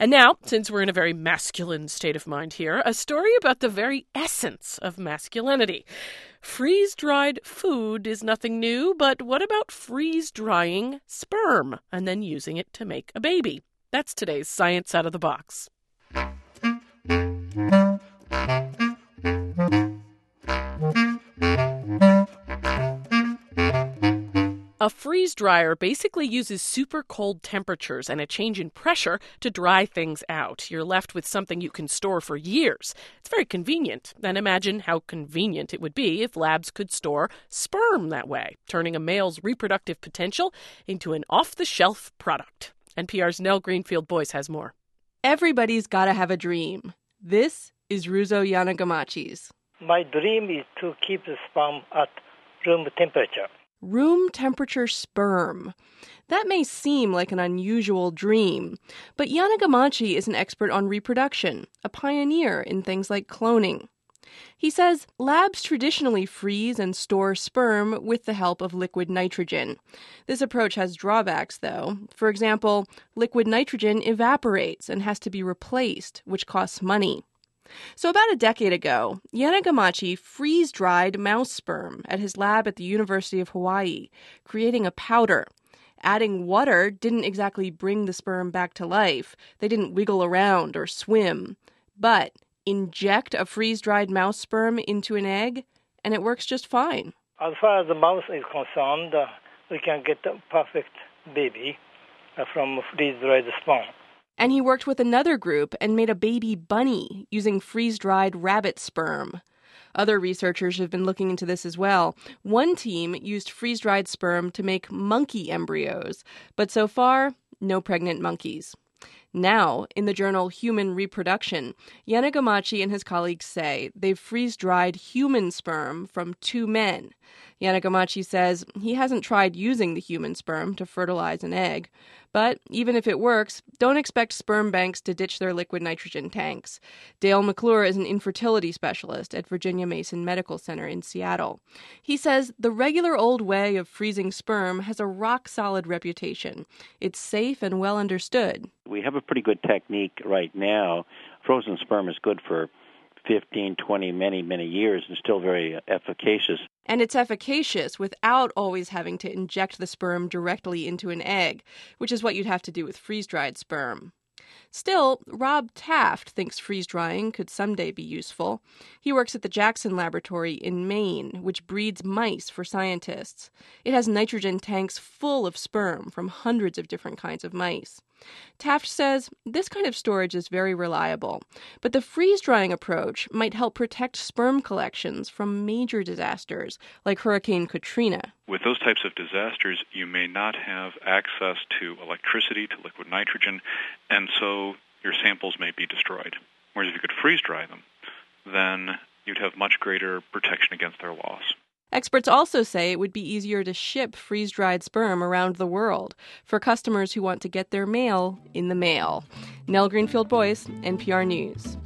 And now, since we're in a very masculine state of mind here, a story about the very essence of masculinity. Freeze-dried food is nothing new, but what about freeze-drying sperm and then using it to make a baby? That's today's Science Out of the Box. A freeze dryer basically uses super cold temperatures and a change in pressure to dry things out. You're left with something you can store for years. It's very convenient. And imagine how convenient it would be if labs could store sperm that way, turning a male's reproductive potential into an off-the-shelf product. NPR's Nell Greenfield-Boyce has more. Everybody's got to have a dream. This is Ruzo Yanagamachi's. My dream is to keep the sperm at room temperature. Room temperature sperm. That may seem like an unusual dream, but Yanagamachi is an expert on reproduction, a pioneer in things like cloning. He says labs traditionally freeze and store sperm with the help of liquid nitrogen. This approach has drawbacks, though. For example, liquid nitrogen evaporates and has to be replaced, which costs money. So about a decade ago, Yanagamachi freeze-dried mouse sperm at his lab at the University of Hawaii, creating a powder. Adding water didn't exactly bring the sperm back to life. They didn't wiggle around or swim. But inject a freeze-dried mouse sperm into an egg, and it works just fine. As far as the mouse is concerned, we can get a perfect baby from freeze-dried sperm. And he worked with another group and made a baby bunny using freeze-dried rabbit sperm. Other researchers have been looking into this as well. One team used freeze-dried sperm to make monkey embryos, but so far, no pregnant monkeys. Now, in the journal Human Reproduction, Yanagamachi and his colleagues say they've freeze-dried human sperm from 2 men. Yanagamachi says he hasn't tried using the human sperm to fertilize an egg. But even if it works, don't expect sperm banks to ditch their liquid nitrogen tanks. Dale McClure is an infertility specialist at Virginia Mason Medical Center in Seattle. He says the regular old way of freezing sperm has a rock-solid reputation. It's safe and well understood. We have a pretty good technique right now. Frozen sperm is good for 15, 20, many years and still very efficacious. And it's efficacious without always having to inject the sperm directly into an egg, which is what you'd have to do with freeze-dried sperm. Still, Rob Taft thinks freeze-drying could someday be useful. He works at the Jackson Laboratory in Maine, which breeds mice for scientists. It has nitrogen tanks full of sperm from hundreds of different kinds of mice. Taft says this kind of storage is very reliable, but the freeze-drying approach might help protect sperm collections from major disasters like Hurricane Katrina. With those types of disasters, you may not have access to electricity, to liquid nitrogen, and so your samples may be destroyed. Whereas if you could freeze-dry them, then you'd have much greater protection against their loss. Experts also say it would be easier to ship freeze-dried sperm around the world for customers who want to get their mail in the mail. Nell Greenfield-Boyce, NPR News.